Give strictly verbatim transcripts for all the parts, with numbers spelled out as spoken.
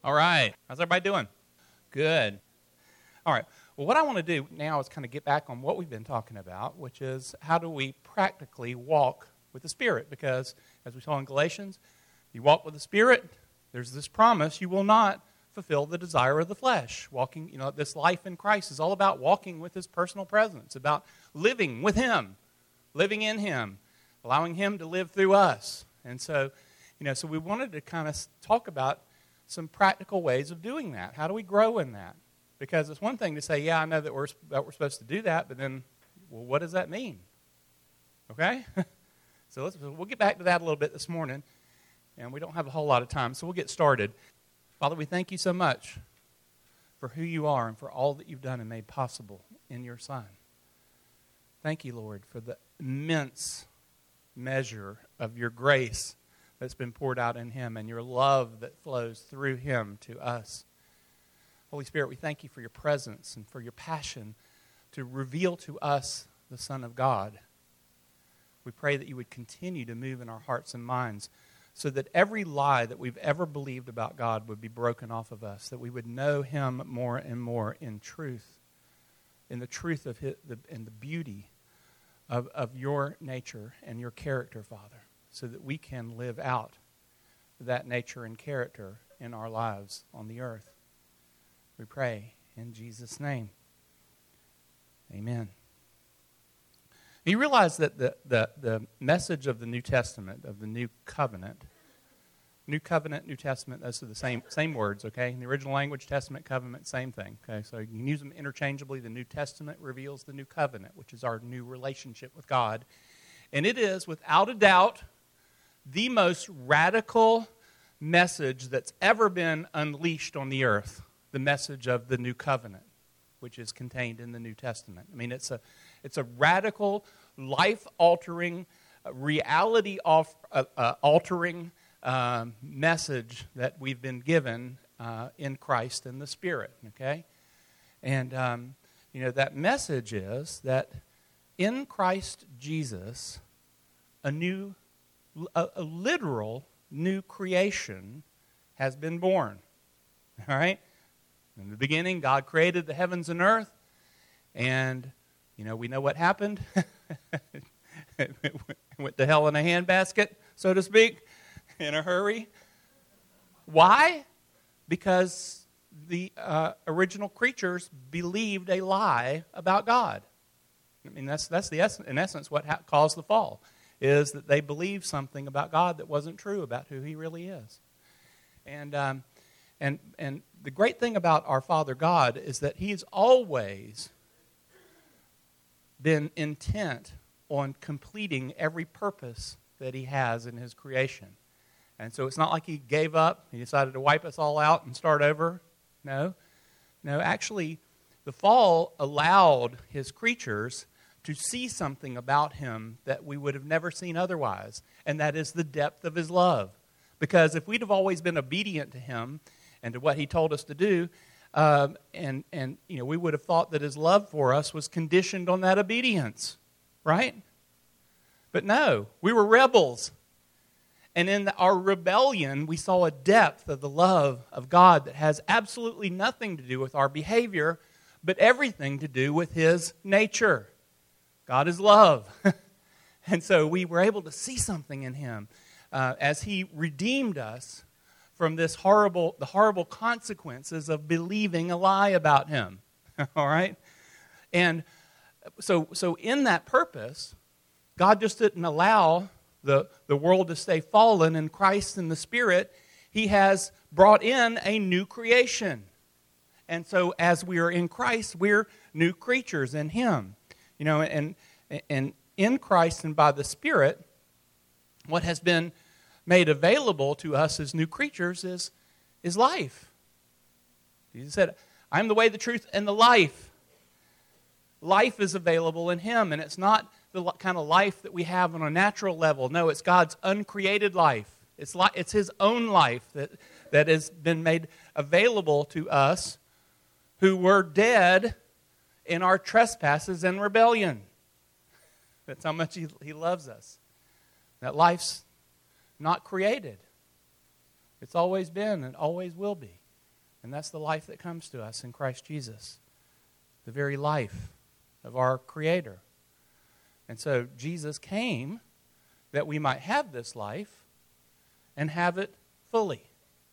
All right. How's everybody doing? Good. All right. Well, what I want to do now is kind of get back on what we've been talking about, which is how do we practically walk with the Spirit? Because as we saw in Galatians, you walk with the Spirit, there's this promise, you will not fulfill the desire of the flesh. Walking, you know, this life in Christ is all about walking with His personal presence, about living with Him, living in Him, allowing Him to live through us. And so, you know, so we wanted to kind of talk about some practical ways of doing that. How do we grow in that? Because it's one thing to say, yeah, I know that we're, that we're supposed to do that, but then, well, what does that mean? Okay? so let's, we'll get back to that a little bit this morning, and we don't have a whole lot of time, so we'll get started. Father, we thank you so much for who you are and for all that you've done and made possible in your Son. Thank you, Lord, for the immense measure of your grace that's been poured out in Him and your love that flows through Him to us. Holy Spirit, we thank you for your presence and for your passion to reveal to us the Son of God. We pray that you would continue to move in our hearts and minds so that every lie that we've ever believed about God would be broken off of us, that we would know Him more and more in truth, in the truth of His, the, and the beauty of, of your nature and your character, Father, so that we can live out that nature and character in our lives on the earth. We pray in Jesus' name. Amen. You realize that the, the, the message of the New Testament, of the New Covenant, New Covenant, New Testament, those are the same same words, okay? In the original language, Testament, Covenant, same thing, okay? So you can use them interchangeably. The New Testament reveals the New Covenant, which is our new relationship with God. And it is, without a doubt, the most radical message that's ever been unleashed on the earth, the message of the New Covenant, which is contained in the New Testament. I mean, it's a it's a radical, life-altering, reality-altering um, message that we've been given uh, in Christ and the Spirit, okay? And, um, you know, that message is that in Christ Jesus, a new A, a literal new creation has been born. All right? In the beginning, God created the heavens and earth, and, you know, we know what happened. It went to hell in a handbasket, so to speak, in a hurry. Why? Because the uh, original creatures believed a lie about God. I mean, that's that's the essence, in essence what ha- caused the fall. Is that they believed something about God that wasn't true about who He really is. And um, and and the great thing about our Father God is that He's always been intent on completing every purpose that He has in His creation. And so it's not like He gave up, He decided to wipe us all out and start over. No. No, actually, the fall allowed His creatures to see something about Him that we would have never seen otherwise, and that is the depth of His love. Because if we'd have always been obedient to Him and to what He told us to do, um, and and you know, we would have thought that His love for us was conditioned on that obedience, right? But no, we were rebels, and in the, our rebellion, we saw a depth of the love of God that has absolutely nothing to do with our behavior, but everything to do with His nature. God is love. And so we were able to see something in Him uh, as He redeemed us from this horrible, the horrible consequences of believing a lie about Him. All right? And so, so in that purpose, God just didn't allow the, the world to stay fallen in Christ and the Spirit. He has brought in a new creation. And so as we are in Christ, we're new creatures in Him. You know, and and in Christ and by the Spirit, what has been made available to us as new creatures is, is life. Jesus said, I am the way, the truth, and the life. Life is available in Him, and it's not the kind of life that we have on a natural level. No, it's God's uncreated life. It's like it's His own life that, that has been made available to us who were dead in our trespasses and rebellion. That's how much he, he loves us. That life's not created. It's always been and always will be. And that's the life that comes to us in Christ Jesus. The very life of our Creator. And so Jesus came that we might have this life and have it fully.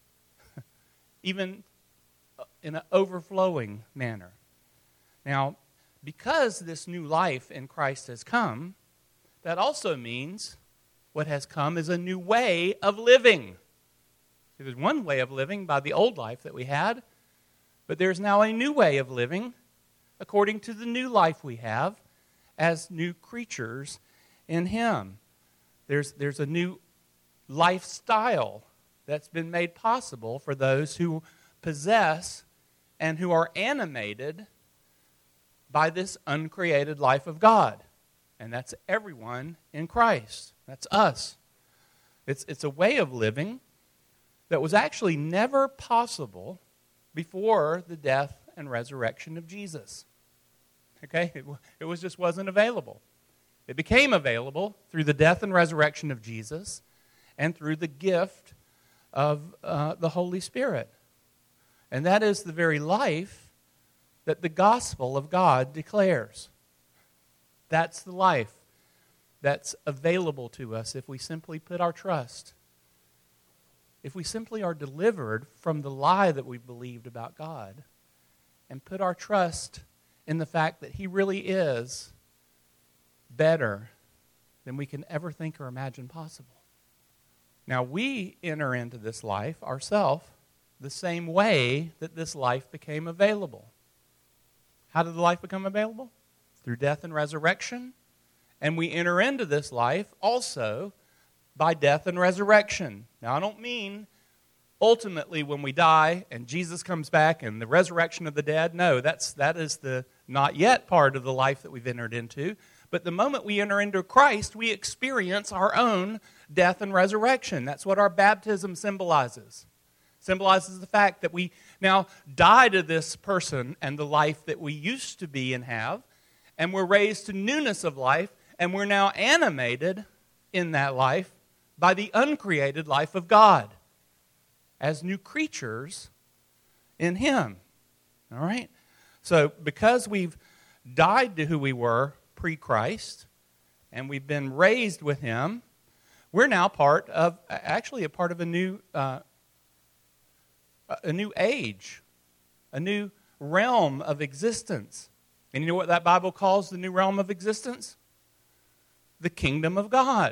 Even in an overflowing manner. Now, because this new life in Christ has come, that also means what has come is a new way of living. See, there's one way of living by the old life that we had, but there's now a new way of living according to the new life we have as new creatures in Him. There's, there's a new lifestyle that's been made possible for those who possess and who are animated by this uncreated life of God. And that's everyone in Christ. That's us. It's, it's a way of living that was actually never possible before the death and resurrection of Jesus. Okay? It, it was just wasn't available. It became available through the death and resurrection of Jesus and through the gift of uh, the Holy Spirit. And that is the very life that the gospel of God declares. That's the life that's available to us if we simply put our trust. If we simply are delivered from the lie that we believed about God and put our trust in the fact that He really is better than we can ever think or imagine possible. Now, we enter into this life ourselves the same way that this life became available. How did the life become available? Through death and resurrection. And we enter into this life also by death and resurrection. Now, I don't mean ultimately when we die and Jesus comes back and the resurrection of the dead. No, that's, that is the not yet part of the life that we've entered into. But the moment we enter into Christ, we experience our own death and resurrection. That's what our baptism symbolizes. Symbolizes the fact that we now die to this person and the life that we used to be and have, and we're raised to newness of life, and we're now animated in that life by the uncreated life of God as new creatures in Him. All right? So because we've died to who we were pre-Christ, and we've been raised with Him, we're now part of, actually a part of a new uh, a new age, a new realm of existence. And you know what that Bible calls the new realm of existence? The kingdom of God.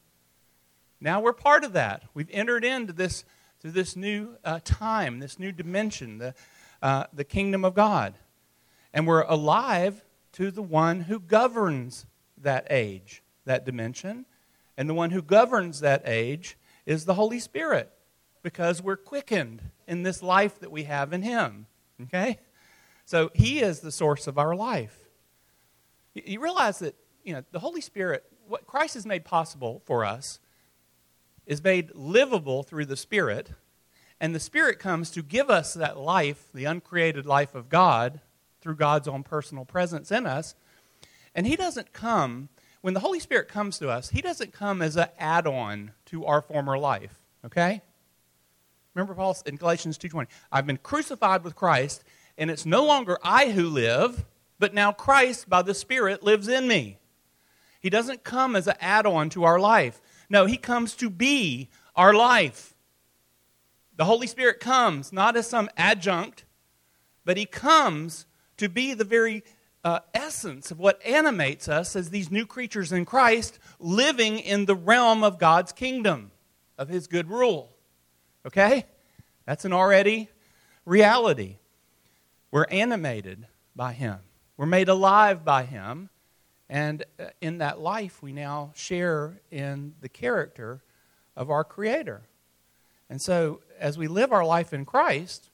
Now we're part of that. We've entered into this, to this new uh, time, this new dimension, the, uh, the kingdom of God. And we're alive to the one who governs that age, that dimension. And the one who governs that age is the Holy Spirit, because we're quickened in this life that we have in Him. Okay? So He is the source of our life. You realize that, you know, the Holy Spirit, what Christ has made possible for us, is made livable through the Spirit, and the Spirit comes to give us that life, the uncreated life of God, through God's own personal presence in us. And He doesn't come, when the Holy Spirit comes to us, He doesn't come as an add-on to our former life. Okay? Remember Paul in Galatians two twenty, I've been crucified with Christ, and it's no longer I who live, but now Christ by the Spirit lives in me. He doesn't come as an add-on to our life. No, He comes to be our life. The Holy Spirit comes not as some adjunct, but He comes to be the very uh, essence of what animates us as these new creatures in Christ, living in the realm of God's kingdom, of His good rule. Okay? That's an already reality. We're animated by Him. We're made alive by Him. And in that life, we now share in the character of our Creator. And so, as we live our life in Christ,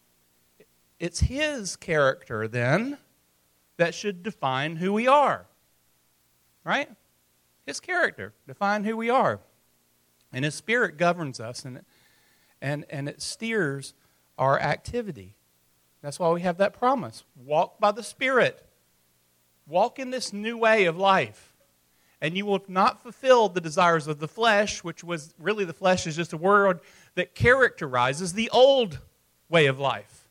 it's His character, then, that should define who we are. Right? His character, define who we are. And His Spirit governs us, and And, and it steers our activity. That's why we have that promise. Walk by the Spirit. Walk in this new way of life. And you will not fulfill the desires of the flesh, which was, really the flesh is just a word that characterizes the old way of life.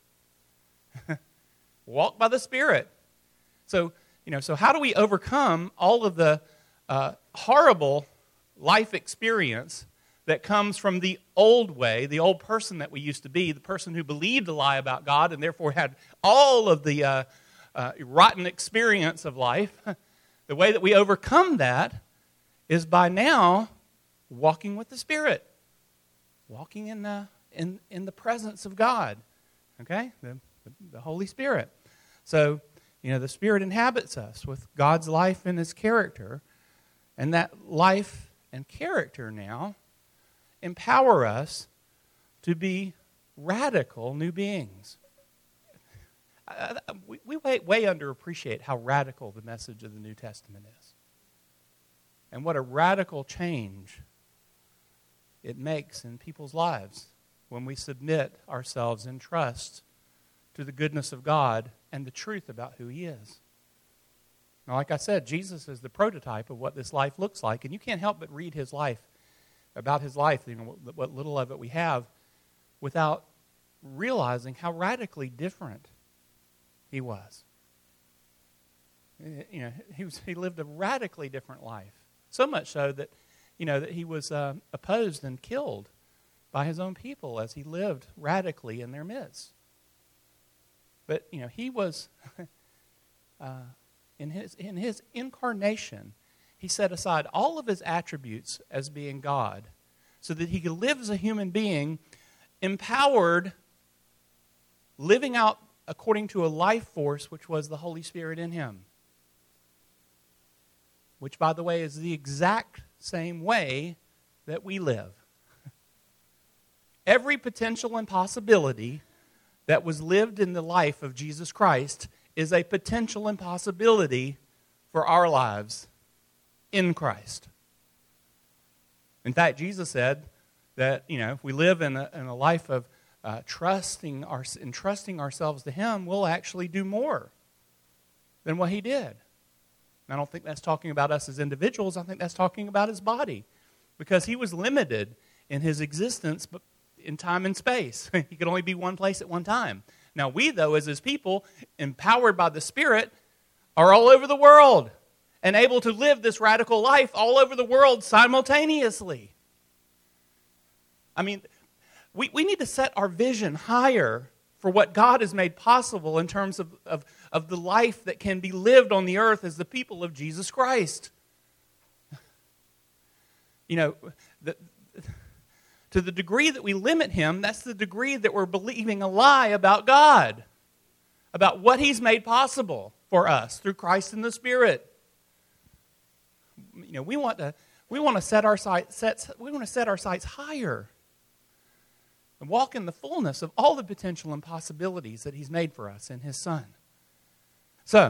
Walk by the Spirit. So, you know, so how do we overcome all of the uh, horrible life experience that comes from the old way, the old person that we used to be, the person who believed a lie about God and therefore had all of the uh, uh, rotten experience of life? The way that we overcome that is by now walking with the Spirit, walking in the in in the presence of God. Okay, the, the Holy Spirit. So, you know, the Spirit inhabits us with God's life and His character, and that life and character now empower us to be radical new beings. I, I, we we way, way underappreciate how radical the message of the New Testament is, and what a radical change it makes in people's lives when we submit ourselves in trust to the goodness of God and the truth about who He is. Now, like I said, Jesus is the prototype of what this life looks like, and you can't help but read His life, about His life, you know, what little of it we have, without realizing how radically different He was. You know, he was he lived a radically different life, so much so that, you know, that He was uh, opposed and killed by His own people as He lived radically in their midst. But, you know, He was, uh, in his in His incarnation, He set aside all of His attributes as being God so that He could live as a human being, empowered, living out according to a life force which was the Holy Spirit in Him. Which, by the way, is the exact same way that we live. Every potential and possibility that was lived in the life of Jesus Christ is a potential impossibility for our lives in Christ. In fact, Jesus said that, you know, if we live in a, in a life of uh, trusting our, entrusting ourselves to Him, we'll actually do more than what He did. And I don't think that's talking about us as individuals. I think that's talking about His body, because He was limited in His existence, but in time and space. He could only be one place at one time. Now we, though, as His people, empowered by the Spirit, are all over the world and able to live this radical life all over the world simultaneously. I mean, we, we need to set our vision higher for what God has made possible in terms of, of, of the life that can be lived on the earth as the people of Jesus Christ. You know, the To the degree that we limit Him, that's the degree that we're believing a lie about God, about what He's made possible for us through Christ and the Spirit. You know, we want to we want to set our sights set we want to set our sights higher and walk in the fullness of all the potential and possibilities that He's made for us in His Son. So,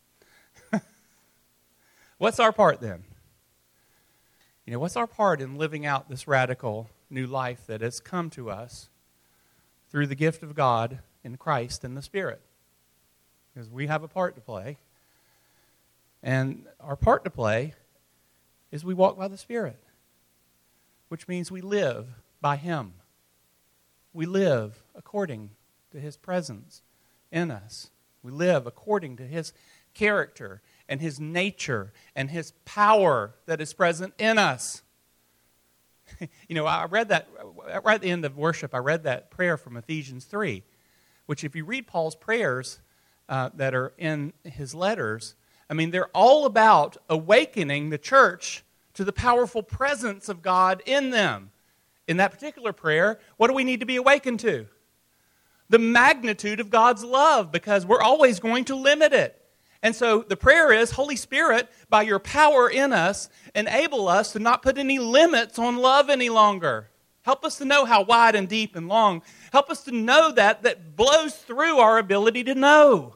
what's our part then? You know, what's our part in living out this radical new life that has come to us through the gift of God in Christ and the Spirit? Because we have a part to play. And our part to play is we walk by the Spirit, which means we live by Him. We live according to His presence in us. We live according to His character and His nature and His power that is present in us. You know, I read that right at the end of worship, I read that prayer from Ephesians three, which if you read Paul's prayers uh, that are in his letters, I mean, they're all about awakening the church to the powerful presence of God in them. In that particular prayer, what do we need to be awakened to? The magnitude of God's love, because we're always going to limit it. And so the prayer is, Holy Spirit, by your power in us, enable us to not put any limits on love any longer. Help us to know how wide and deep and long. Help us to know that, that blows through our ability to know.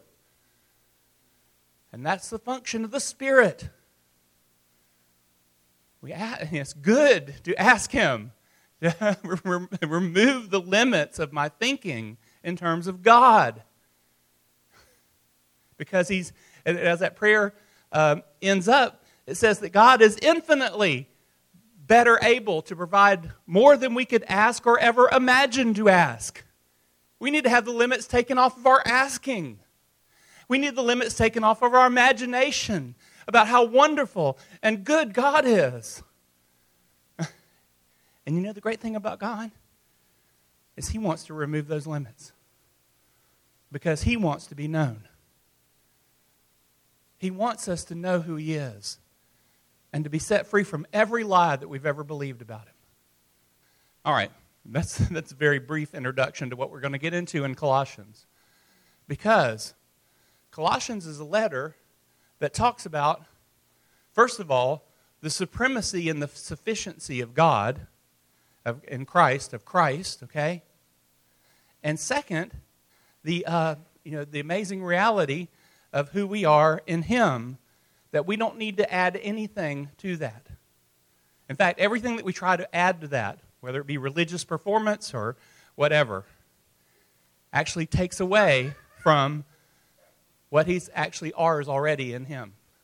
And that's the function of the Spirit. We, it's good to ask Him to remove the limits of my thinking in terms of God. Because He's, as that prayer um, ends up, it says that God is infinitely better able to provide more than we could ask or ever imagine to ask. We need to have the limits taken off of our asking. We need the limits taken off of our imagination about how wonderful and good God is. And you know the great thing about God is He wants to remove those limits because He wants to be known. He wants us to know who He is and to be set free from every lie that we've ever believed about Him. All right, that's, that's a very brief introduction to what we're going to get into in Colossians. Because Colossians is a letter that talks about, first of all, the supremacy and the sufficiency of God of, in Christ, of Christ, okay? And second, the uh, you know the amazing reality of who we are in Him, that we don't need to add anything to that. In fact, everything that we try to add to that, whether it be religious performance or whatever, actually takes away from what He's actually ours already in Him.